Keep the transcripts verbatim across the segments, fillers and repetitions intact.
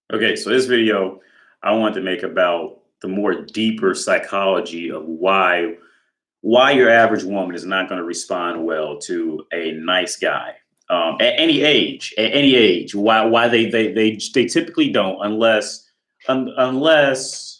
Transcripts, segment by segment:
Okay, so this video I want to make about the more deeper psychology of why why your average woman is not going to respond well to a nice guy um, at any age. At any age, why why they they they they typically don't unless un, unless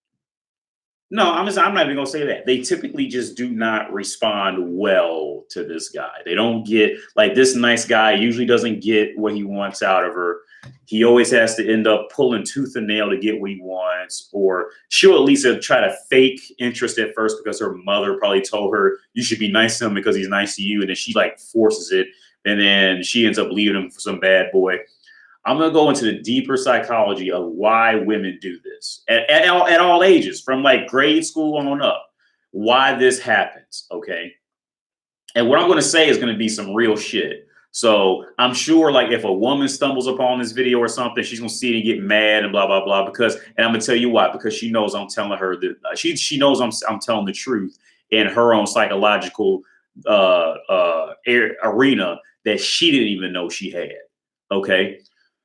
no, I'm just, I'm not even gonna say that. They typically just do not respond well to this guy. They don't get like this nice guy usually doesn't get what he wants out of her. He always has to end up pulling tooth and nail to get what he wants, or she'll at least uh, try to fake interest at first because her mother probably told her you should be nice to him because he's nice to you, and then she like forces it, and then she ends up leaving him for some bad boy. I'm going to go into the deeper psychology of why women do this at, at, all, at all ages, from like grade school on up, why this happens. Okay. And what I'm going to say is going to be some real shit. So I'm sure like if a woman stumbles upon this video or something, she's going to see it and get mad and blah, blah, blah, because, and I'm going to tell you why, because she knows I'm telling her that uh, she, she knows I'm, I'm telling the truth in her own psychological uh, uh, arena that she didn't even know she had. Okay.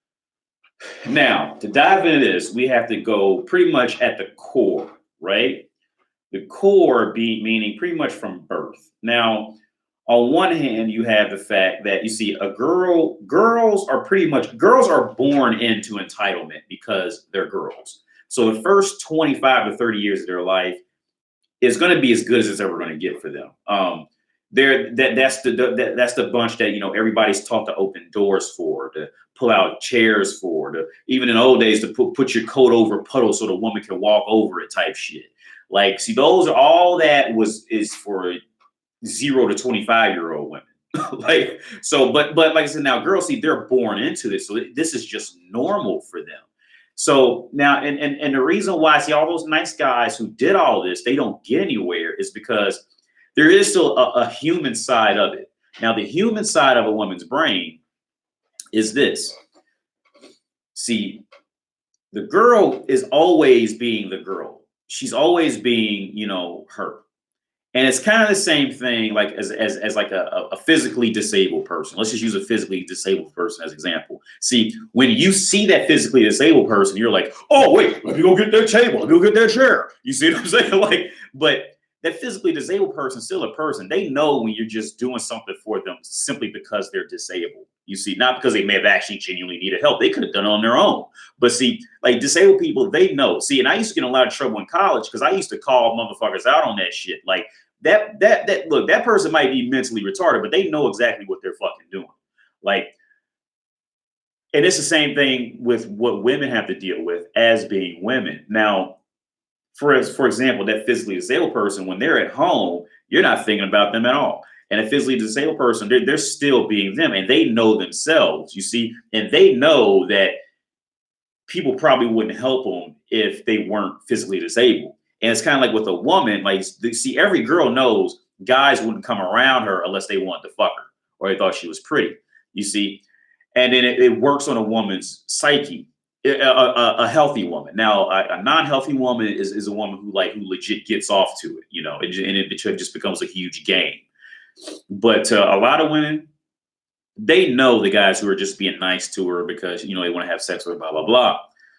Now, to dive into this, we have to go pretty much at the core, right? The core be meaning pretty much from birth. Now, on one hand, you have the fact that you see a girl, girls are pretty much, girls are born into entitlement because they're girls. So the first twenty-five to thirty years of their life is going to be as good as it's ever going to get for them. Um, There, that that's the that, that's the bunch that you know everybody's taught to open doors for, to pull out chairs for, to even in old days to put put your coat over a puddle so the woman can walk over it type shit. Like, see, those are all that was is for zero to twenty-five year old women. Like, so, but but like I said, now girls, see, they're born into this, so this is just normal for them. So now, and and and the reason why, see, all those nice guys who did all this, they don't get anywhere, is because there is still a, a human side of it. Now, the human side of a woman's brain is this. See, the girl is always being the girl. She's always being, you know, her. And it's kind of the same thing like as, as, as like a, a physically disabled person. Let's just use a physically disabled person as example. See, when you see that physically disabled person, you're like, oh, wait, let me go get that table. Let me go get that chair. You see what I'm saying? Like, but that physically disabled person is still a person. They know when you're just doing something for them simply because they're disabled. You see, not because they may have actually genuinely needed help. They could have done it on their own. But see, like disabled people, they know. See, and I used to get in a lot of trouble in college because I used to call motherfuckers out on that shit. Like that, that, that, look, that person might be mentally retarded, but they know exactly what they're fucking doing. Like, and it's the same thing with what women have to deal with as being women. Now, For, for example, that physically disabled person, when they're at home, you're not thinking about them at all. And a physically disabled person, they're, they're still being them, and they know themselves, you see, and they know that people probably wouldn't help them if they weren't physically disabled. And it's kind of like with a woman, like, see, every girl knows guys wouldn't come around her unless they wanted to fuck her or they thought she was pretty, you see. And then it, it works on a woman's psyche. A, a, a healthy woman. Now, a, a non-healthy woman is, is a woman who like who legit gets off to it, you know, and, and it just becomes a huge game. But uh, a lot of women, they know the guys who are just being nice to her because, you know, they want to have sex with her, blah, blah, blah.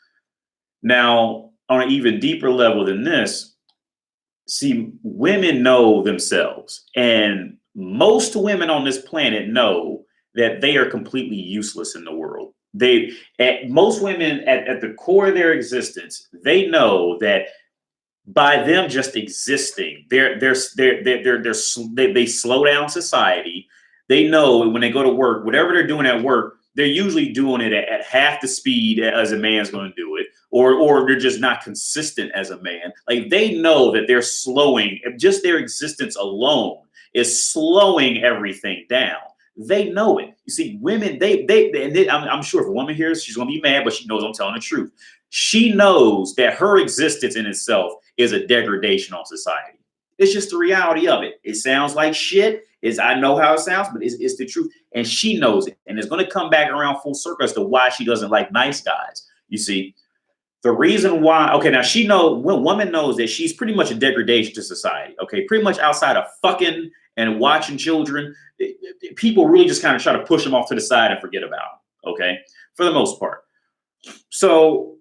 Now, on an even deeper level than this, see, women know themselves, and most women on this planet know that they are completely useless in the world. They, at most women at, at the core of their existence, they know that by them just existing, they're, they're, they're, they're, they're, they're, they, they slow down society. They know when they go to work, whatever they're doing at work, they're usually doing it at, at half the speed as a man's going to do it, or, or they're just not consistent as a man. Like they know that they're slowing, just their existence alone is slowing everything down. They know it. You see, women, they, they, they, they I'm, I'm sure if a woman hears, she's going to be mad, but she knows I'm telling the truth. She knows that her existence in itself is a degradation on society. It's just the reality of it. It sounds like shit. Is I know how it sounds, but it's, it's the truth. And she knows it. And it's going to come back around full circle as to why she doesn't like nice guys. You see, the reason why, okay, now she knows, when woman knows that she's pretty much a degradation to society. Okay, pretty much outside of fucking and watching children, people really just kind of try to push them off to the side and forget about them, okay, for the most part. So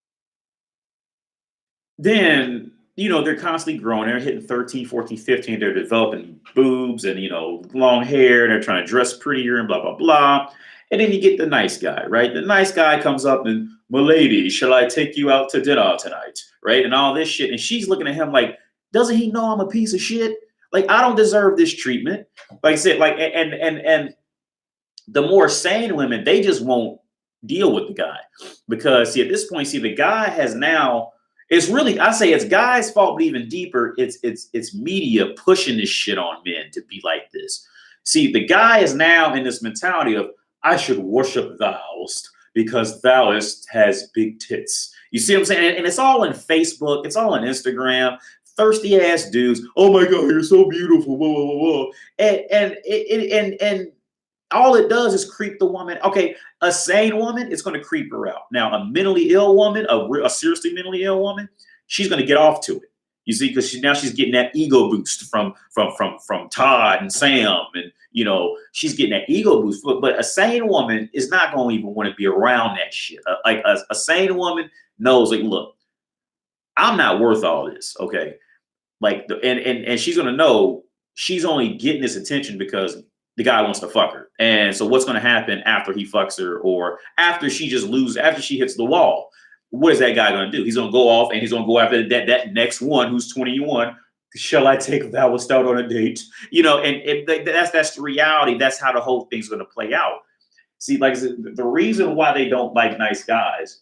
then, you know, they're constantly growing. They're hitting thirteen, fourteen, fifteen. They're developing boobs and, you know, long hair. They're trying to dress prettier and blah, blah, blah. And then you get the nice guy, right? The nice guy comes up and, "Milady, shall I take you out to dinner tonight?" Right? And all this shit. And she's looking at him like, doesn't he know I'm a piece of shit? Like, I don't deserve this treatment. Like I said, like, and, and, and the more sane women, they just won't deal with the guy. Because see, at this point, see, the guy has now, it's really, I say it's guys' fault, but even deeper, it's it's it's media pushing this shit on men to be like this. See, the guy is now in this mentality of, I should worship thou'st because thou'st has big tits. You see what I'm saying? And it's all in Facebook, it's all on Instagram. Thirsty ass dudes. "Oh my God, you're so beautiful." Whoa, whoa, whoa, whoa. And and it, and and all it does is creep the woman. Okay, a sane woman, it's going to creep her out. Now, a mentally ill woman, a, a seriously mentally ill woman, she's going to get off to it. You see, because she, now she's getting that ego boost from from from from Todd and Sam, and you know she's getting that ego boost. But, but a sane woman is not going to even want to be around that shit. Uh, like a, a sane woman knows, like, look, I'm not worth all this. Okay, like, the, and and and she's going to know she's only getting this attention because the guy wants to fuck her. And so what's going to happen after he fucks her, or after she just loses, after she hits the wall? What is that guy going to do? He's going to go off and he's going to go after that that next one who's twenty-one. "Shall I take thou out on a date?" You know, and it, that's that's the reality. That's how the whole thing's going to play out. See, like the reason why they don't like nice guys,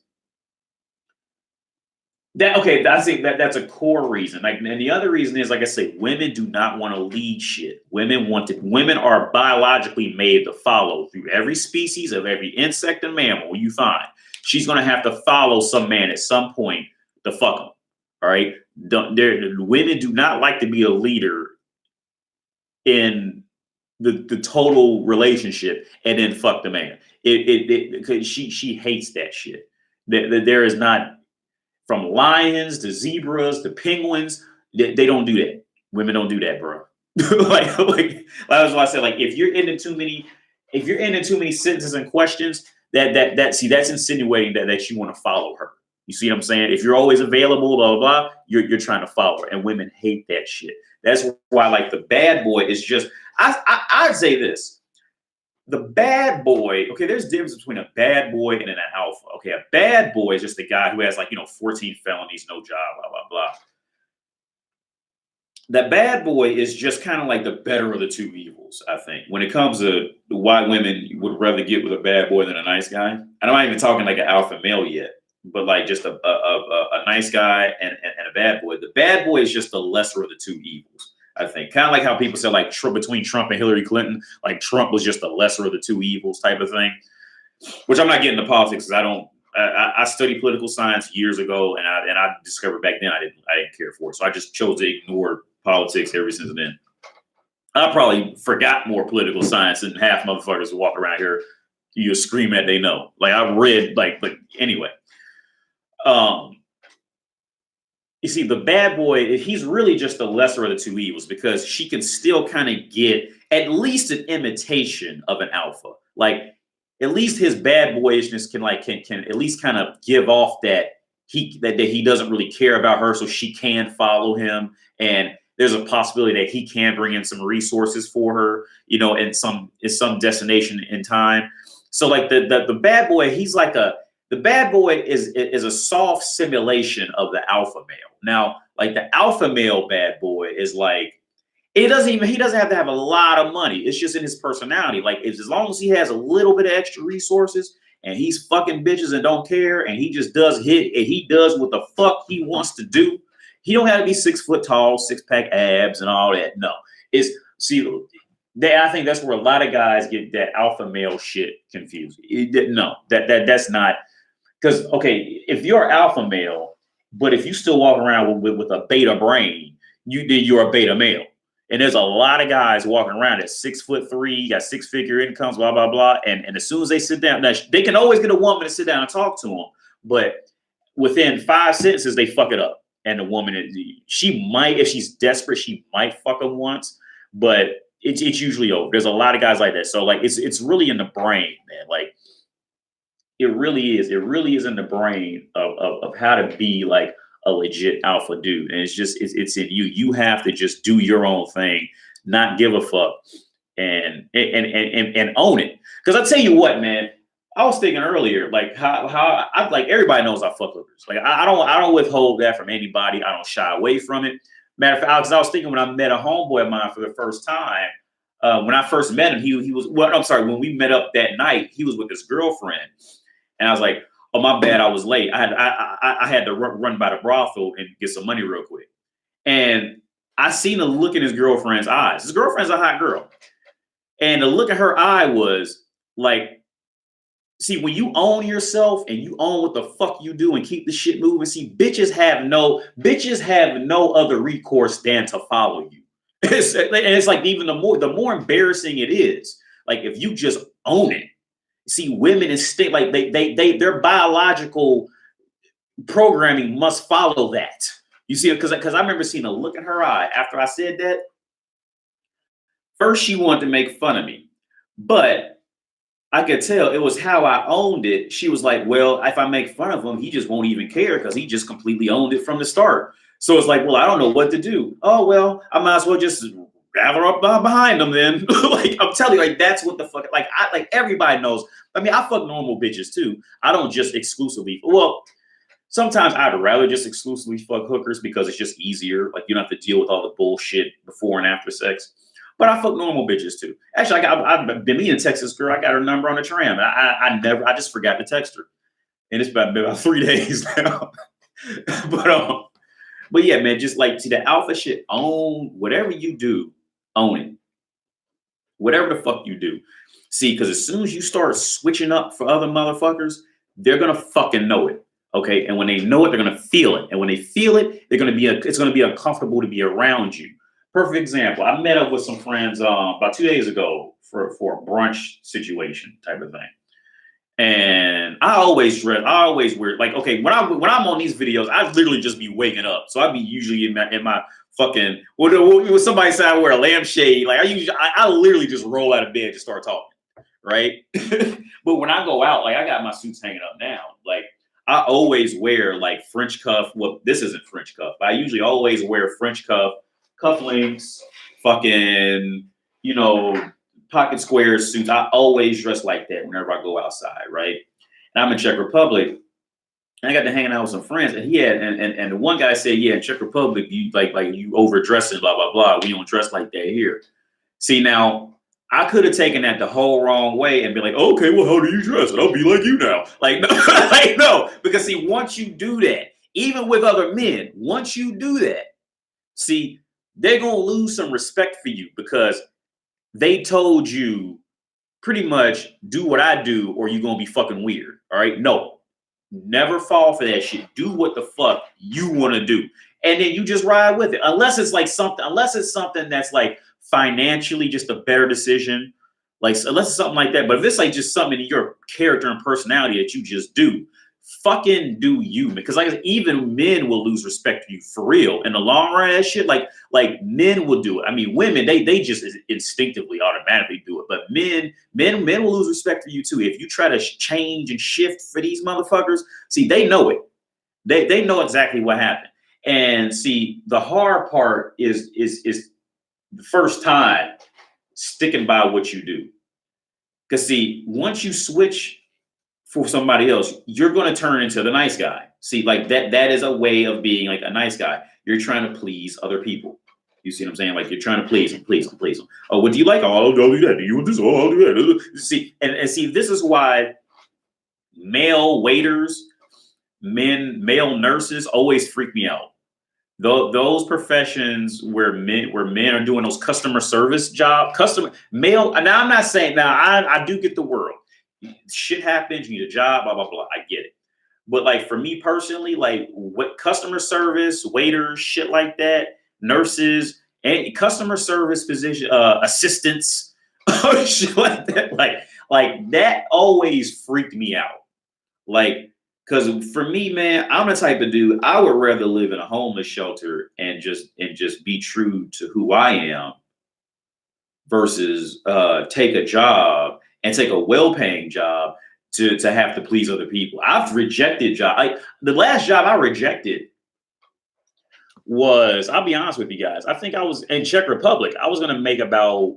that okay, I think that that's a core reason. Like, and the other reason is, like I say, women do not want to lead shit. Women want to. Women are biologically made to follow through every species of every insect and mammal you find. She's gonna have to follow some man at some point to fuck him. All right. Don't, women do not like to be a leader in the the total relationship and then fuck the man. It it because she she hates that shit. That there is not. From lions to zebras to penguins, they, they don't do that. Women don't do that, bro. like, like, that's why I said, like, if you're into too many, if you're into too many sentences and questions, that that that see, that's insinuating that that you want to follow her. You see what I'm saying? If you're always available, blah blah blah, you're you're trying to follow her, and women hate that shit. That's why, like, the bad boy is just. I, I I'd say this. The bad boy, okay, there's a difference between a bad boy and an alpha. Okay, a bad boy is just a guy who has, like, you know, fourteen felonies, no job, blah, blah, blah. That bad boy is just kind of like the better of the two evils, I think. When it comes to why women would rather get with a bad boy than a nice guy. And I'm not even talking like an alpha male yet, but like just a, a, a, a nice guy and, and, and a bad boy. The bad boy is just the lesser of the two evils. I think kind of like how people say, like, Trump, between Trump and Hillary Clinton, like Trump was just the lesser of the two evils type of thing, which I'm not getting into politics because I don't, I, I studied political science years ago, and I, and I discovered back then I didn't, I didn't care for it. So I just chose to ignore politics ever since then. I probably forgot more political science than half motherfuckers who walk around here, you scream at they know. Like, I've read, like, but anyway. Um, You see, the bad boy, he's really just the lesser of the two evils because she can still kind of get at least an imitation of an alpha. Like, at least his bad boyishness can like can can at least kind of give off that he that, that he doesn't really care about her, so she can follow him. And there's a possibility that he can bring in some resources for her, you know, in some in some destination in time. So like the the, the bad boy, he's like a The bad boy is is a soft simulation of the alpha male. Now, like the alpha male bad boy is like, it doesn't even, he doesn't have to have a lot of money. It's just in his personality. Like, it's, as long as he has a little bit of extra resources and he's fucking bitches and don't care, and he just does hit and he does what the fuck he wants to do. He don't have to be six foot tall, six pack abs and all that. No, it's see. They, I think that's where a lot of guys get that alpha male shit confused. It, no, that that that's not. Because, okay, if you're alpha male, but if you still walk around with, with, with a beta brain, you then you're a beta male. And there's a lot of guys walking around at six foot three, got six figure incomes, blah, blah, blah. And, and as soon as they sit down, now they can always get a woman to sit down and talk to them. But within five sentences, they fuck it up. And the woman, she might, if she's desperate, she might fuck them once. But it's, it's usually over. There's a lot of guys like that. So, like, it's, it's really in the brain, man. Like, it really is. It really is in the brain of, of, of how to be like a legit alpha dude. And it's just, it's, it's in you. You have to just do your own thing, not give a fuck, and, and, and, and, and own it. Cause I'll tell you what, man, I was thinking earlier, like how, how I like, everybody knows I fuck hookers. Like I, I don't, I don't withhold that from anybody. I don't shy away from it. Matter of fact, Alex, I was thinking when I met a homeboy of mine for the first time, uh, when I first met him, he, he was, well, I'm sorry, when we met up that night, he was with his girlfriend. And I was like, oh, my bad, I was late. I had I, I, I had to run, run by the brothel and get some money real quick. And I seen the look in his girlfriend's eyes. His girlfriend's a hot girl. And the look in her eye was like, see, when you own yourself and you own what the fuck you do and keep the shit moving, see, bitches have no, bitches have no other recourse than to follow you. It's, and it's like even the more, the more embarrassing it is, like if you just own it. See, women instinct, like they, they, they, their biological programming must follow that. You see, because because I remember seeing a look in her eye after I said that. First, she wanted to make fun of me, but I could tell it was how I owned it. She was like, well, if I make fun of him, he just won't even care because he just completely owned it from the start. So it's like, well, I don't know what to do. Oh, well, I might as well just gather up behind them then. Like, I'm telling you, like, that's what the fuck, like, I, like, everybody knows. I mean, I fuck normal bitches too. I don't just exclusively, well, sometimes I'd rather just exclusively fuck hookers because it's just easier. Like, you don't have to deal with all the bullshit before and after sex. But I fuck normal bitches too. Actually, I got, I've been meeting a Texas girl. I got her number on the tram. And I, I, I never, I just forgot to text her. And it's about, about three days now. but, um, but yeah, man, just like, see the alpha shit, own whatever you do, own it. Whatever the fuck you do. See, because as soon as you start switching up for other motherfuckers, they're going to fucking know it. Okay. And when they know it, they're going to feel it. And when they feel it, they're going to be, a, it's going to be uncomfortable to be around you. Perfect example. I met up with some friends um, about two days ago for, for a brunch situation type of thing. And I always dress, I always wear, like, okay, when, I, when I'm on these videos, I literally just be waking up. So I'd be usually in my, in my fucking, what, what somebody say I wear a lampshade. Like I usually, I, I literally just roll out of bed to start talking. Right. But when I go out, like I got my suits hanging up now. Like I always wear like French cuff. Well, this isn't French cuff. But I usually always wear French cuff, cufflinks, fucking, you know, pocket square suits. I always dress like that whenever I go outside. Right. And I'm in Czech Republic. And I got to hanging out with some friends, and he had, and, and, and the one guy said, yeah, in Czech Republic, you like, like you overdressing, blah, blah, blah. We don't dress like that here. See, now, I could have taken that the whole wrong way and be like, okay, well, how do you dress? And I'll be like you now. Like, no, like, no, because see, once you do that, even with other men, once you do that, see, they're going to lose some respect for you because they told you pretty much do what I do or you're going to be fucking weird. All right. No, never fall for that shit. Do what the fuck you want to do. And then you just ride with it. Unless it's like something, unless it's something that's like, financially just a better decision, like unless it's something like that. But if it's like just something in your character and personality that you just do, fucking do you, because like even men will lose respect for you for real in the long run. That shit, like like men will do it. I mean, women they they just instinctively automatically do it, but men men men will lose respect for you too if you try to change and shift for these motherfuckers. See, they know it. They they know exactly what happened. And see, the hard part is is is. the first time sticking by what you do. Because see, once you switch for somebody else, you're going to turn into the nice guy. See, like that, that is a way of being like a nice guy. You're trying to please other people. You see what I'm saying? Like you're trying to please them, please them, please them. Oh, what do you like? Oh, I'll do that. Do you want this? Oh, I'll do that. See, and, and see, this is why male waiters, men, male nurses always freak me out. Those professions where men where men are doing those customer service job, customer male. Now I'm not saying now I, I do get the world. Shit happens, you need a job, blah, blah, blah. I get it. But like for me personally, like what customer service, waiters, shit like that, nurses, and customer service position, uh, assistants, shit like that, like, like that always freaked me out. Like, because for me, man, I'm the type of dude, I would rather live in a homeless shelter and just and just be true to who I am versus uh, take a job and take a well-paying job to, to have to please other people. I've rejected job. Like the last job I rejected was, I'll be honest with you guys, I think I was in Czech Republic. I was gonna make about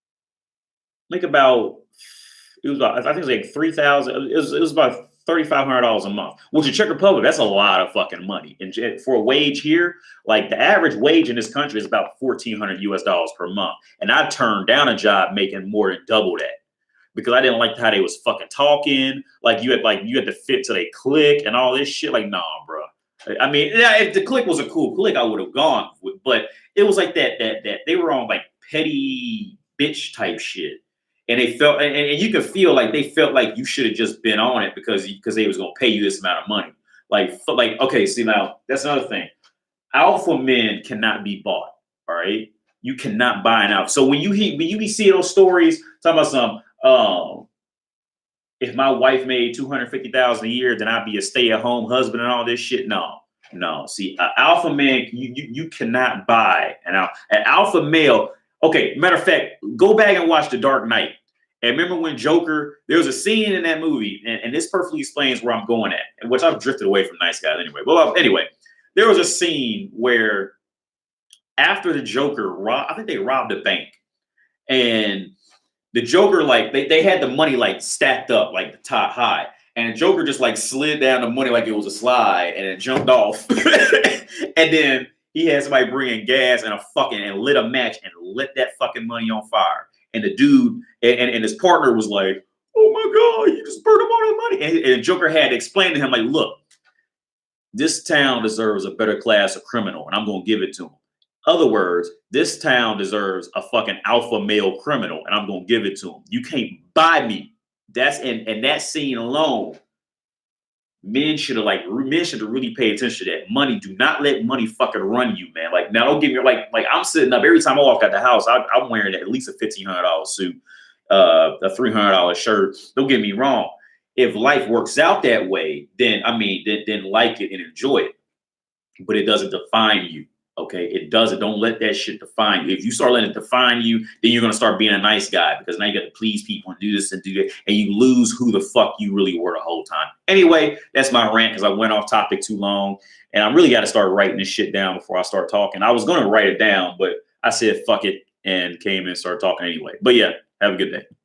make about it was about, I think it was like three thousand. It was it was about thirty five hundred dollars a month. Which in Czech Republic, that's a lot of fucking money. And for a wage here, like the average wage in this country is about fourteen hundred U S dollars per month. And I turned down a job making more than double that because I didn't like how they was fucking talking. Like you had like you had to fit to they click and all this shit. Like, nah, bro. I mean, yeah, if the click was a cool click, I would have gone with, but it was like that, that, that they were on like petty bitch type shit. And they felt, and, and you could feel like they felt like you should have just been on it because, because they was going to pay you this amount of money. Like, like, okay, see now, that's another thing. Alpha men cannot be bought, all right? You cannot buy an alpha. So when you, when you be seeing those stories, talking about some, um, if my wife made two hundred fifty thousand dollars a year, then I'd be a stay-at-home husband and all this shit. No, no. See, an alpha man, you, you, you cannot buy an alpha, an alpha male. Okay, matter of fact, go back and watch The Dark Knight. And remember when Joker, there was a scene in that movie, and, and this perfectly explains where I'm going at, which I've drifted away from Nice Guys anyway. Well, anyway, there was a scene where after the Joker, rob, I think they robbed a bank, and the Joker, like, they, they had the money, like, stacked up, like, the top high. And the Joker just, like, slid down the money like it was a slide and it jumped off. And then he had somebody bring in gas and a fucking, and lit a match and lit that fucking money on fire. And the dude, and, and, and his partner was like, oh, my God, you just burned up all that money. And, and the Joker had to explain to him, like, look, this town deserves a better class of criminal, and I'm going to give it to him. Other words, this town deserves a fucking alpha male criminal, and I'm gonna give it to him. You can't buy me. That's in and that scene alone. Men should have like men should have really paid attention to that. Money, do not let money fucking run you, man. Like now, don't give me like like I'm sitting up every time I walk out the house. I, I'm wearing at least a fifteen hundred dollar suit, uh, a three hundred dollar shirt. Don't get me wrong. If life works out that way, then I mean, then then like it and enjoy it. But it doesn't define you. Okay, it doesn't. Don't let that shit define you. If you start letting it define you, then you're gonna start being a nice guy because now you got to please people and do this and do that, and you lose who the fuck you really were the whole time. Anyway, that's my rant because I went off topic too long, and I really got to start writing this shit down before I start talking. I was gonna write it down, but I said fuck it and came in and started talking anyway. But yeah, have a good day.